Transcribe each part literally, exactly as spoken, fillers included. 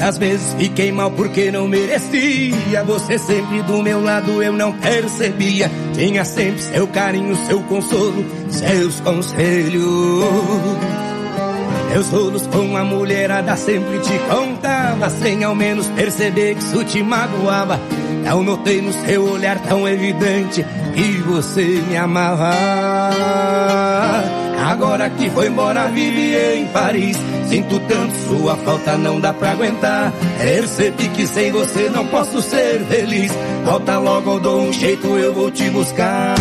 Muitas vezes fiquei mal porque não merecia. Você sempre do meu lado, eu não percebia. Tinha sempre seu carinho, seu consolo, seus conselhos. Meus rolos com a mulherada sempre te contava, sem ao menos perceber que isso te magoava. Não notei no seu olhar tão evidente que você me amava. Agora que foi embora, vive em Paris. Sinto tanto sua falta, não dá pra aguentar. Percebi que sem você não posso ser feliz. Volta logo, eu dou um jeito, eu vou te buscar.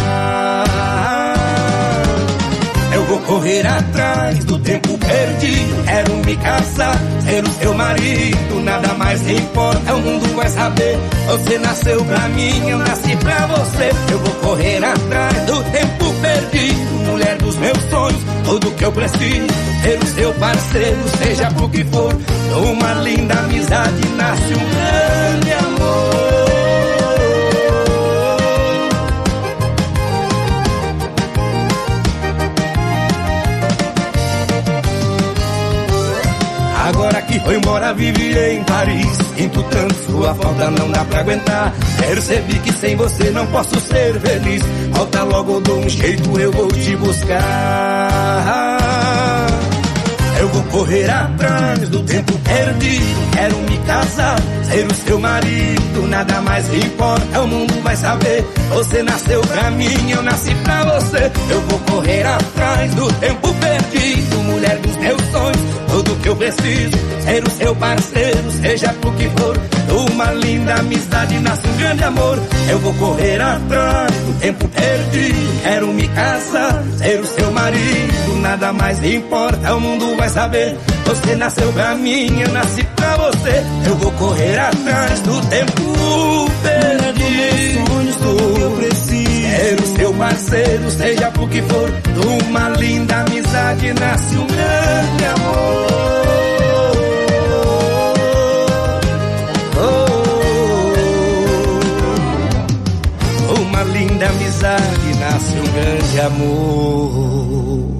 Eu vou correr atrás do tempo perdido. Quero me casar, ser o seu marido. Nada mais importa, o mundo vai saber. Você nasceu pra mim, eu nasci pra você. Eu vou correr atrás do tempo perdido. Mulher dos meus sonhos, tudo que eu preciso. Ser o seu parceiro, seja pro que for. Uma linda amizade nasce um grande amor. Agora que foi embora, vive em Paris. Sinto tanto sua falta, não dá pra aguentar. Percebi que sem você não posso ser feliz. Volta logo, dou um jeito, eu vou te buscar. Eu vou correr atrás do tempo perdido. Quero me casar, ser o seu marido. Nada mais importa, o mundo vai saber. Você nasceu pra mim, eu nasci pra você. Eu vou correr atrás do tempo perdido. Mulher dos meus sonhos, tudo que eu preciso. Ser o seu parceiro, seja pro que for. Uma linda amizade nasce um grande amor. Eu vou correr atrás do tempo perdido. Quero me casar, ser o seu marido. Nada mais importa, o mundo vai saber. Você nasceu pra mim, eu nasci pra você. Eu vou correr atrás do tempo perdido. Tudo que eu preciso. Ser o seu parceiro, seja pro que for. Uma linda amizade nasce um grande amor. Uma linda amizade nasce um grande amor.